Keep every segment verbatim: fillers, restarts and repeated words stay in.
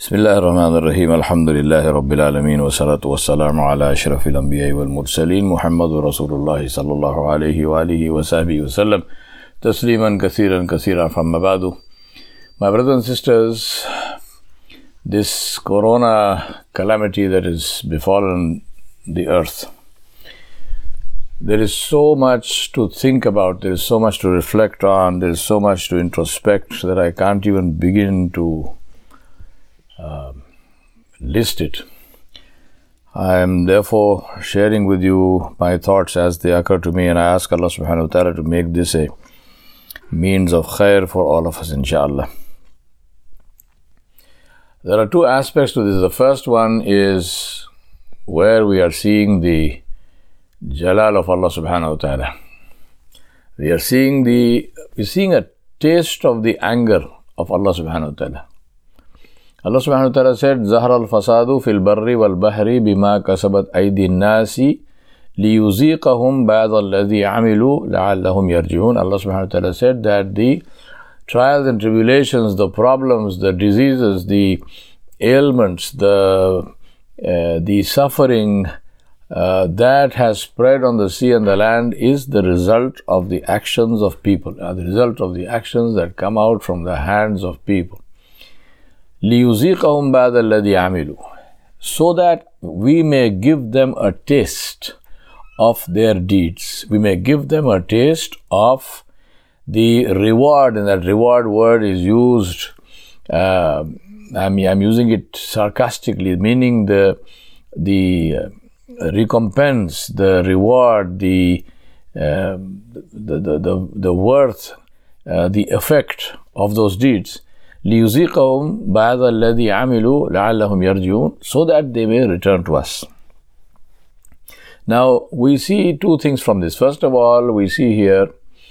Bismillah ar-Rahman ar-Rahim. Alhamdulillahi Rabbil Alameen. Wa salatu wa salamu ala ashrafil anbiya wal mursaleen. Muhammadur Rasulullah sallallahu alayhi wa alihi wa sahbihi wa sallam. Tasliman kathiran kathiran famma ba'du. My brothers and sisters, this corona calamity that has befallen the earth, there is so much to think about, there is so much to reflect on, there is so much to introspect that I can't even begin to uh, list it. I am therefore sharing with you my thoughts as they occur to me, and I ask Allah subhanahu wa ta'ala to make this a means of khair for all of us, inshallah. There are two aspects to this. The first one is where we are seeing the Jalal of Allah subhanahu wa ta'ala. We are seeing the, we're seeing a taste of the anger of Allah subhanahu wa ta'ala. Allah subhanahu wa ta'ala said, Zahar al-fasadu fil barri wal bahri bima kasabat aydi nasi liyuziqahum ba'd alladhi amilu la'allahum yarji'un. Allah subhanahu wa ta'ala said that the trials and tribulations, the problems, the diseases, the ailments, the, uh, the suffering, Uh, that has spread on the sea and the land is the result of the actions of people, uh, the result of the actions that come out from the hands of people. لِيُزِيقَهُمْ بَعْدَ الَّذِي عَمِلُوا, so that we may give them a taste of their deeds. We may give them a taste of the reward, and that reward word is used, uh, I'm, I'm using it sarcastically, meaning the the uh, recompense, the reward, the uh, the, the the the worth, uh, the effect of those deeds. لِيُزِيقَهُمْ بَعْضَ الَّذِي عَمِلُوا لَعَلَّهُمْ يَرْجِعُونَ, so that they may return to us. Now we see two things from this. First of all, we see here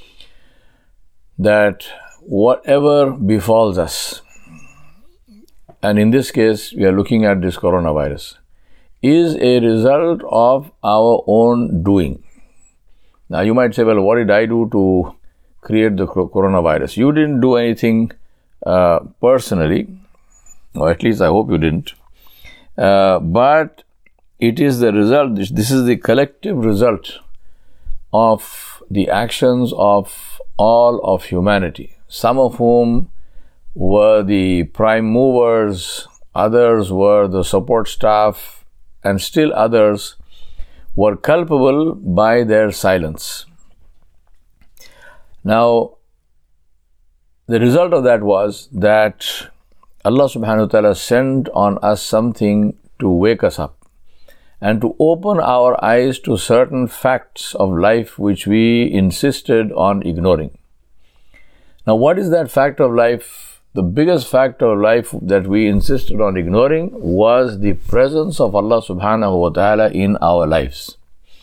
that whatever befalls us, and in this case we are looking at this coronavirus, is a result of our own doing. Now you might say, well, what did I do to create the coronavirus? You didn't do anything uh, personally, or at least I hope you didn't. Uh, but it is the result, this is the collective result of the actions of all of humanity, some of whom were the prime movers, others were the support staff, and still others were culpable by their silence. Now, the result of that was that Allah subhanahu wa ta'ala sent on us something to wake us up and to open our eyes to certain facts of life which we insisted on ignoring. Now, what is that fact of life? The biggest fact of life that we insisted on ignoring was the presence of Allah subhanahu wa ta'ala in our lives.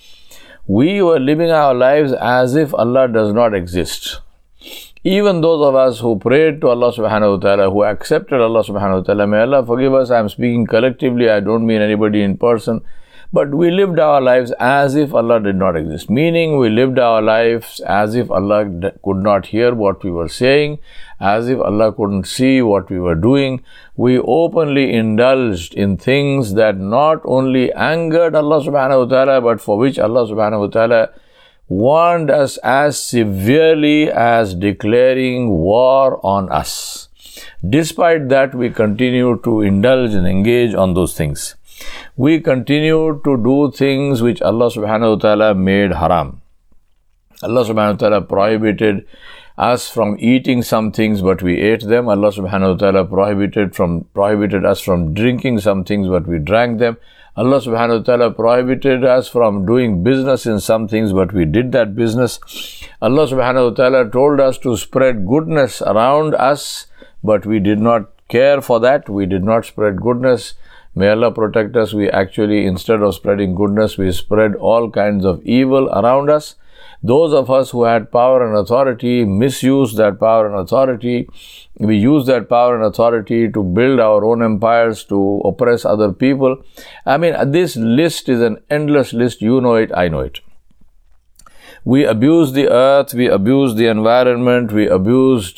We were living our lives as if Allah does not exist. Even those of us who prayed to Allah subhanahu wa ta'ala, who accepted Allah subhanahu wa ta'ala, may Allah forgive us, I am speaking collectively, I don't mean anybody in person, but we lived our lives as if Allah did not exist. Meaning we lived our lives as if Allah could not hear what we were saying, as if Allah couldn't see what we were doing. We openly indulged in things that not only angered Allah subhanahu wa ta'ala, but for which Allah subhanahu wa ta'ala warned us as severely as declaring war on us. Despite that, we continue to indulge and engage on those things. We continue to do things which Allah subhanahu wa ta'ala made haram. Allah subhanahu wa ta'ala prohibited us from eating some things, but we ate them. Allah subhanahu wa ta'ala prohibited from prohibited us from drinking some things, but we drank them. Allah subhanahu wa ta'ala prohibited us from doing business in some things, but we did that business. Allah subhanahu wa ta'ala told us to spread goodness around us, but we did not care for that. We did not spread goodness. May Allah protect us. We actually, instead of spreading goodness, we spread all kinds of evil around us. Those of us who had power and authority misused that power and authority. We used that power and authority to build our own empires, to oppress other people. I mean, this list is an endless list. You know it, I know it. We abused the earth, we abused the environment, we abused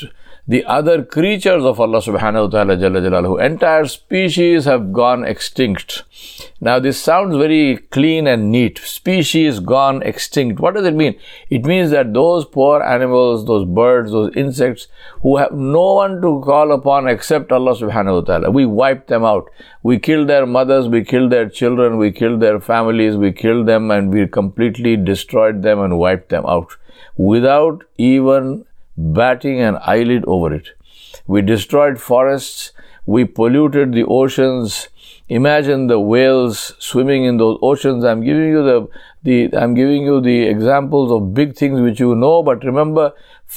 the other creatures of Allah subhanahu wa ta'ala jalla jalaluhu. Entire species have gone extinct. Now this sounds very clean and neat. Species gone extinct. What does it mean? It means that those poor animals, those birds, those insects who have no one to call upon except Allah subhanahu wa ta'ala, we wiped them out. We killed their mothers, we killed their children, we killed their families, we killed them, and we completely destroyed them and wiped them out without even batting an eyelid over it. We destroyed forests, we polluted the oceans. Imagine the whales swimming in those oceans. I'm giving you the, the I'm giving you the examples of big things which you know, but remember,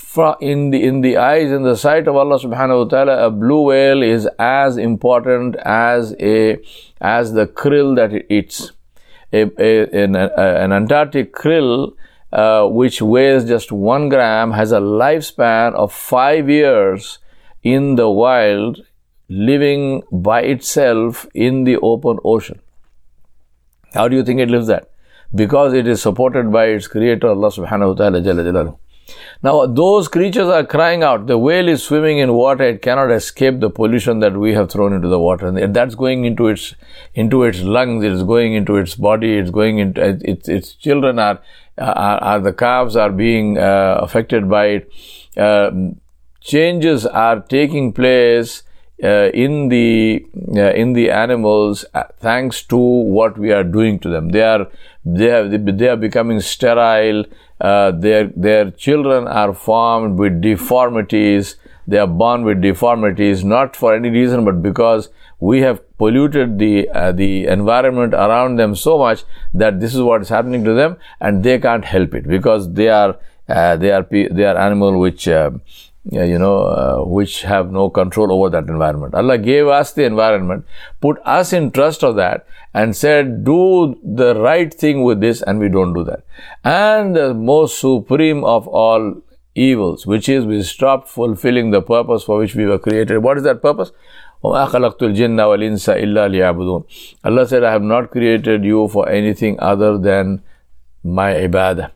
in the in the eyes, in the sight of Allah subhanahu wa ta'ala, a blue whale is as important as a as the krill that it eats. A, a, an, a, an Antarctic krill, uh, which weighs just one gram, has a lifespan of five years in the wild, living by itself in the open ocean. How do you think it lives that? Because it is supported by its creator, Allah subhanahu wa ta'ala jalla jalaluhu. Now those creatures are crying out. The whale is swimming in water. It cannot escape the pollution that we have thrown into the water, and that's going into its into its lungs. It's going into its body. It's going into its its children are are, are the calves are being uh, affected by it. Uh, changes are taking place Uh, in the uh, in the animals uh, thanks to what we are doing to them. They are they have they are becoming sterile. Uh, their their children are formed with deformities. They are born with deformities, not for any reason, but because we have polluted the uh, the environment around them so much that this is what is happening to them, and they can't help it because they are uh, they are they are animal which. Uh, Yeah, you know, uh, which have no control over that environment. Allah gave us the environment, put us in trust of that, and said, do the right thing with this, and we don't do that. And the most supreme of all evils, which is we stopped fulfilling the purpose for which we were created. What is that purpose? وَمَا خَلَقْتُ الْجِنَّ وَالْإِنسَ إِلَّا لِيَعْبُدُونَ. Allah said, I have not created you for anything other than my ibadah.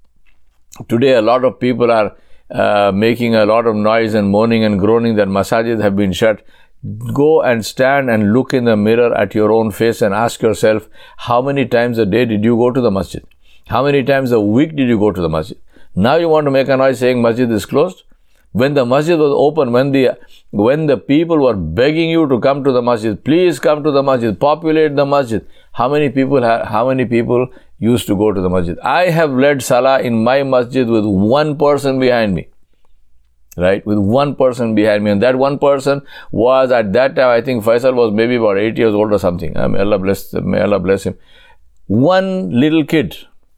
Today, a lot of people are Uh, making a lot of noise and moaning and groaning that masajid have been shut. Go and stand and look in the mirror at your own face and ask yourself, how many times a day did you go to the masjid? How many times a week did you go to the masjid? Now you want to make a noise saying masjid is closed? When the masjid was open, when the when the people were begging you to come to the masjid, please come to the masjid, populate the masjid. How many people ha- how many people used to go to the masjid? I have led salah in my masjid with one person behind me. Right? With one person behind me. And that one person was at that time, I think Faisal was maybe about eight years old or something. Uh, may Allah bless, may Allah bless him. One little kid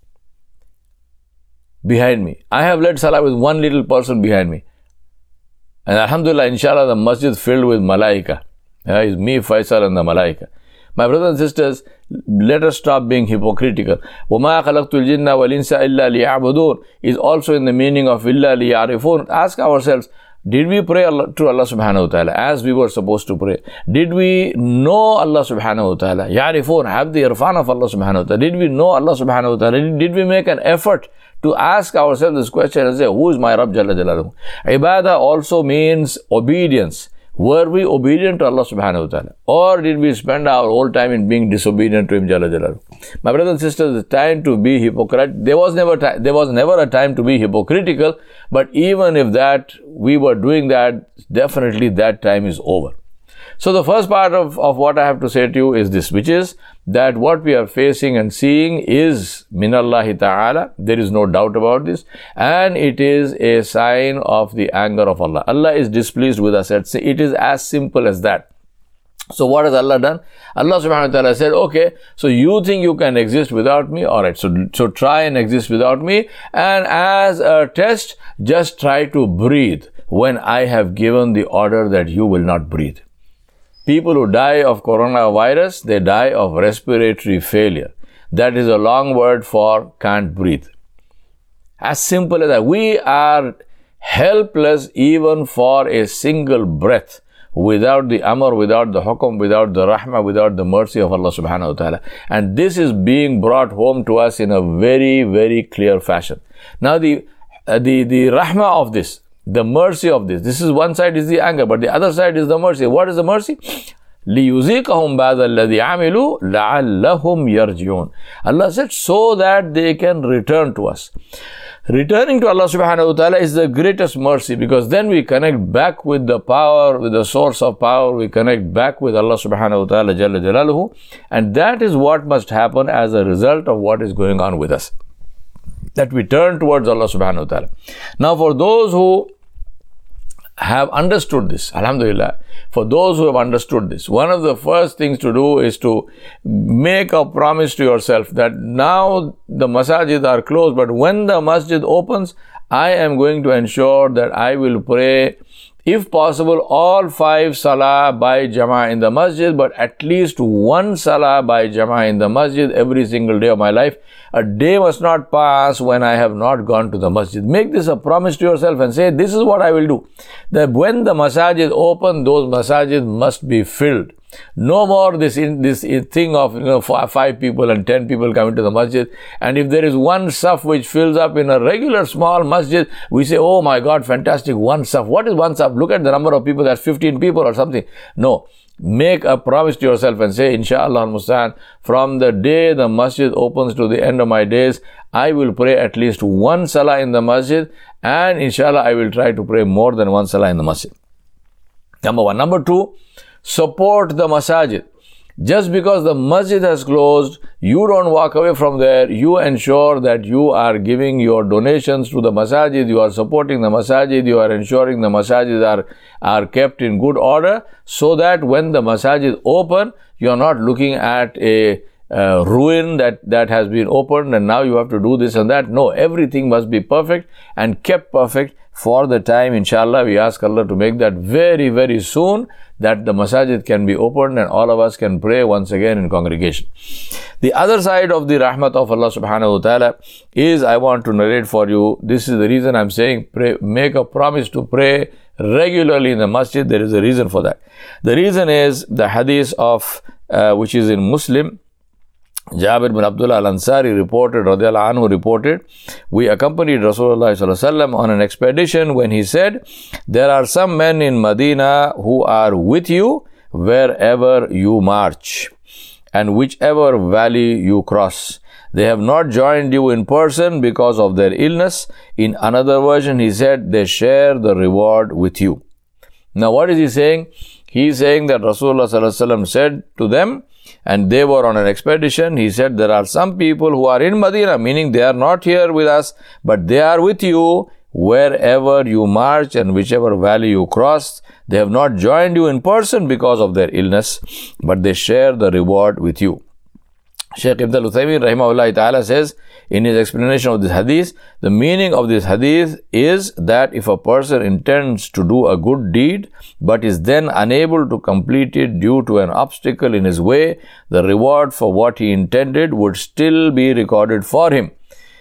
behind me. I have led salah with one little person behind me. And alhamdulillah, inshallah, the masjid filled with malaika. Yeah, it's me, Faisal, and the malaika. My brothers and sisters, let us stop being hypocritical. وَمَا خَلَقْتُ الْجِنَّ وَالْإِنسَ إِلَّا لِيَعْبُدُونَ is also in the meaning of إِلَّا لِيَعْرِفُونَ. Ask ourselves, did we pray Allah, to Allah subhanahu wa ta'ala as we were supposed to pray? Did we know Allah subhanahu wa ta'ala? يَعْرِفُونَ, have the irfan of Allah subhanahu wa ta'ala. Did we know Allah subhanahu wa ta'ala? Did we make an effort to ask ourselves this question and say, who is my Rabb Jalla Jalaluhu? Ibadah also means obedience. Were we obedient to Allah subhanahu wa ta'ala? Or did we spend our whole time in being disobedient to Him Jalla Jalaluhu? My brothers and sisters, the time to be hypocrite, there was never ti- there was never a time to be hypocritical, but even if that, we were doing that, definitely that time is over. So the first part of, of what I have to say to you is this, which is that what we are facing and seeing is minallahi ta'ala. There is no doubt about this. And it is a sign of the anger of Allah. Allah is displeased with us. It is as simple as that. So what has Allah done? Allah subhanahu wa ta'ala said, okay, so you think you can exist without me? Alright, so, so try and exist without me. And as a test, just try to breathe when I have given the order that you will not breathe. People who die of coronavirus, they die of respiratory failure. That is a long word for can't breathe. As simple as that. We are helpless even for a single breath without the amr, without the hukum, without the rahmah, without the mercy of Allah subhanahu wa ta'ala. And this is being brought home to us in a very, very clear fashion. Now the, uh, the, the rahmah of this, the mercy of this. This is one side is the anger, but the other side is the mercy. What is the mercy? لِيُذِيقَهُمْ بَعْضَ الَّذِي عَمِلُوا لَعَلَّهُمْ يَرْجِعُونَ. Allah said, so that they can return to us. Returning to Allah subhanahu wa ta'ala is the greatest mercy, because then we connect back with the power, with the source of power. We connect back with Allah subhanahu wa ta'ala Jalla Jalaluhu. And that is what must happen as a result of what is going on with us, that we turn towards Allah subhanahu wa ta'ala. Now for those who have understood this, alhamdulillah, for those who have understood this, one of the first things to do is to make a promise to yourself that now the masajid are closed, but when the masjid opens, I am going to ensure that I will pray, if possible, all five salah by jama'ah in the masjid, but at least one salah by jama'ah in the masjid every single day of my life. A day must not pass when I have not gone to the masjid. Make this a promise to yourself and say, this is what I will do. That when the masajid open, those masajid must be filled. No more this in, this thing of, you know, five people and ten people coming to the masjid. And if there is one saf which fills up in a regular small masjid, we say, oh my God, fantastic, one saf. What is one saf? Look at the number of people, that's fifteen people or something. No. Make a promise to yourself and say, Insha'Allah al-Musta'an, from the day the masjid opens to the end of my days, I will pray at least one salah in the masjid, and Insha'Allah I will try to pray more than one salah in the masjid. Number one. Number two, support the masajid. Just because the masjid has closed, you don't walk away from there. You ensure that you are giving your donations to the masajid, you are supporting the masajid, you are ensuring the masajid are, are kept in good order, so that when the masajid open, you are not looking at a uh, ruin that, that has been opened and now you have to do this and that. No, everything must be perfect and kept perfect for the time. Inshallah, we ask Allah to make that very, very soon, that the masajid can be opened and all of us can pray once again in congregation. The other side of the rahmat of Allah subhanahu wa ta'ala is, I want to narrate for you, this is the reason I'm saying, pray, make a promise to pray regularly in the masjid. There is a reason for that. The reason is the hadith of, uh, which is in Muslim, Jabir bin Abdullah al-Ansari reported, radiallahu anhu reported, we accompanied Rasulullah sallallahu alaihi wasallam on an expedition when he said, there are some men in Medina who are with you wherever you march and whichever valley you cross. They have not joined you in person because of their illness. In another version, he said, they share the reward with you. Now, what is he saying? He is saying that Rasulullah sallallahu alaihi wasallam said to them, and they were on an expedition, he said, there are some people who are in Medina, meaning they are not here with us, but they are with you wherever you march and whichever valley you cross. They have not joined you in person because of their illness, but they share the reward with you. Shaykh Ibn al-Uthaymin rahimahullah ta'ala says in his explanation of this hadith, the meaning of this hadith is that if a person intends to do a good deed but is then unable to complete it due to an obstacle in his way, the reward for what he intended would still be recorded for him.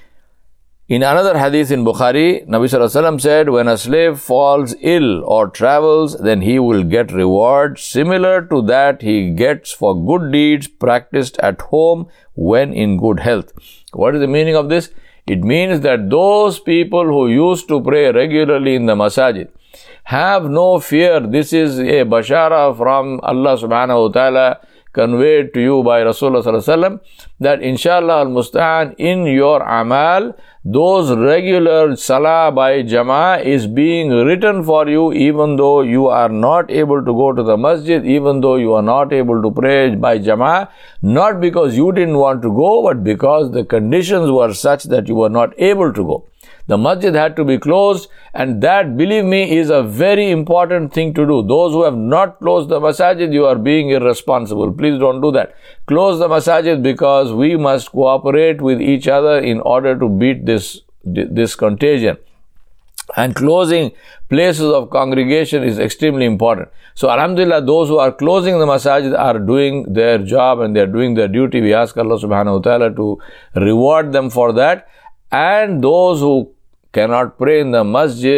In another hadith in Bukhari, Nabi sallallahu alaihi wasallam said, when a slave falls ill or travels, then he will get reward similar to that he gets for good deeds practiced at home when in good health. What is the meaning of this? It means that those people who used to pray regularly in the masajid, have no fear. This is a bashara from Allah subhanahu wa ta'ala conveyed to you by Rasulullah sallallahu alaihi wasallam, that inshallah al-musta'an in your amal, those regular salah by jama'ah is being written for you, even though you are not able to go to the masjid, even though you are not able to pray by jama'ah, not because you didn't want to go, but because the conditions were such that you were not able to go. The masjid had to be closed, and that, believe me, is a very important thing to do. Those who have not closed the masajid, you are being irresponsible. Please don't do that. Close the masajid, because we must cooperate with each other in order to beat this, this contagion. And closing places of congregation is extremely important. So, alhamdulillah, those who are closing the masajid are doing their job and they are doing their duty. We ask Allah subhanahu wa ta'ala to reward them for that. And those who cannot pray in the masjid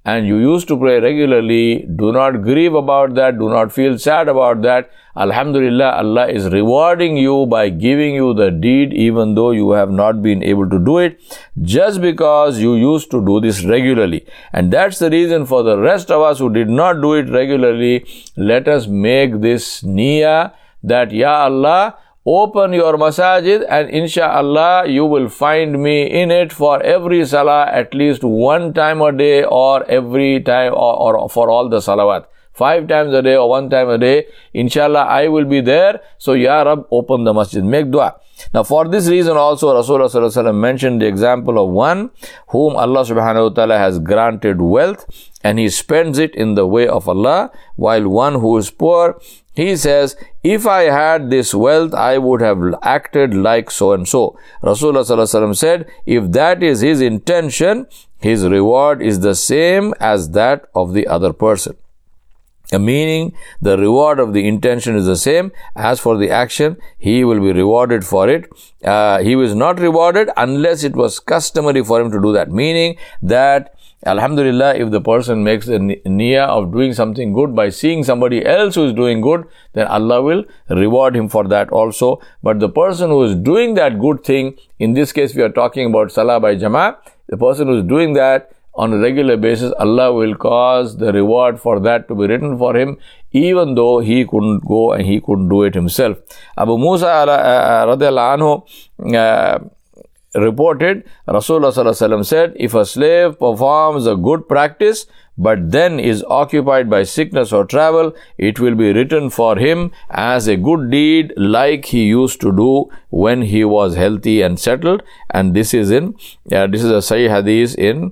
and you used to pray regularly, do not grieve about that, do not feel sad about that. Alhamdulillah, Allah is rewarding you by giving you the deed even though you have not been able to do it, just because you used to do this regularly. And that's the reason for the rest of us who did not do it regularly, let us make this niyyah that, Ya Allah, open your masajid and insha'Allah you will find me in it for every salah at least one time a day, or every time, or, or for all the salawat. Five times a day or one time a day, inshallah I will be there. So Ya Rab, open the masjid, make dua. Now for this reason also Rasulullah sallallahu alaihi wasallam mentioned the example of one whom Allah subhanahu wa ta'ala has granted wealth and he spends it in the way of Allah, while one who is poor, he says, if I had this wealth, I would have acted like so and so. Rasulullah sallallahu alaihi wasallam said, if that is his intention, his reward is the same as that of the other person. Meaning, the reward of the intention is the same. As for the action, he will be rewarded for it. Uh, he was not rewarded unless it was customary for him to do that. Meaning that, Alhamdulillah, if the person makes a niyyah of doing something good by seeing somebody else who is doing good, then Allah will reward him for that also. But the person who is doing that good thing, in this case we are talking about Salah by Jama'ah, the person who is doing that on a regular basis, Allah will cause the reward for that to be written for him, even though he couldn't go and he couldn't do it himself. Abu Musa uh, radiallahu anhu uh, reported, Rasulullah sallallahu alaihi wasallam said, if a slave performs a good practice but then is occupied by sickness or travel, it will be written for him as a good deed like he used to do when he was healthy and settled. And this is in uh, this is a Sahih Hadith in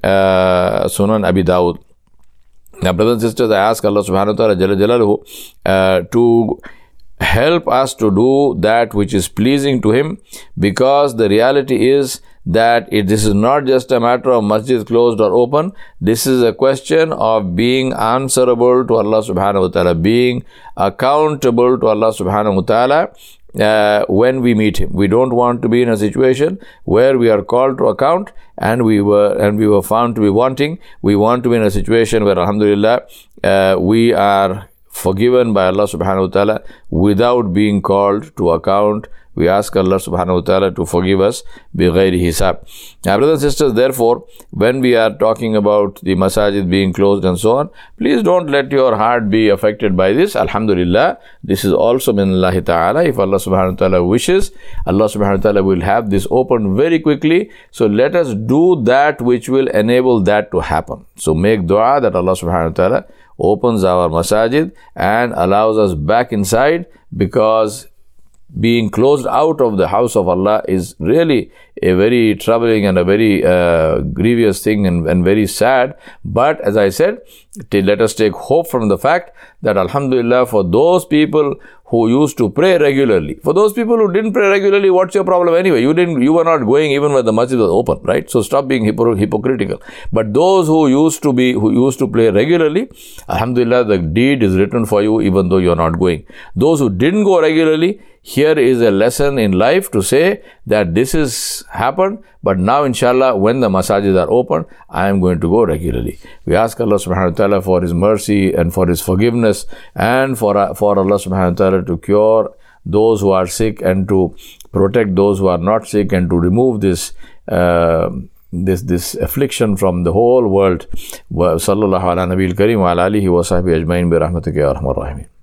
uh, Sunan Abi Dawud. Now, brothers and sisters, I ask Allah subhanahu wa ta'ala Jalla Jalaluhu uh, to help us to do that which is pleasing to Him, because the reality is that it, this is not just a matter of masjid closed or open. This is a question of being answerable to Allah subhanahu wa ta'ala, being accountable to Allah subhanahu wa ta'ala uh, when we meet Him. We don't want to be in a situation where we are called to account and we were and we were found to be wanting. We want to be in a situation where, alhamdulillah, uh, we are forgiven by Allah subhanahu wa ta'ala without being called to account. We ask Allah subhanahu wa ta'ala to forgive us bighayri hisab. Now, brothers and sisters, therefore, when we are talking about the masajid being closed and so on, please don't let your heart be affected by this. Alhamdulillah, this is also min Allah ta'ala. If Allah subhanahu wa ta'ala wishes, Allah subhanahu wa ta'ala will have this open very quickly. So let us do that which will enable that to happen. So make dua that Allah subhanahu wa ta'ala opens our masajid and allows us back inside, because being closed out of the house of Allah is really a very troubling and a very uh, grievous thing and, and very sad. But as I said, t- let us take hope from the fact that, alhamdulillah, for those people who used to pray regularly, for those people who didn't pray regularly, what's your problem anyway? You didn't, you were not going even when the masjid was open, right? So stop being hypocr- hypocritical. But those who used to be, who used to play regularly, alhamdulillah, the deed is written for you even though you're not going. Those who didn't go regularly, here is a lesson in life to say that this has happened, but now inshallah when the masajid are open, I am going to go regularly. We ask Allah subhanahu wa ta'ala for His mercy and for His forgiveness, and for, uh, for Allah subhanahu wa ta'ala to cure those who are sick and to protect those who are not sick, and to remove this uh, this this affliction from the whole world. Wa sallallahu ala nabiyil kareem wa ala alihi wa sahbihi ajma'in bi rahmatika ya arhamar rahimin.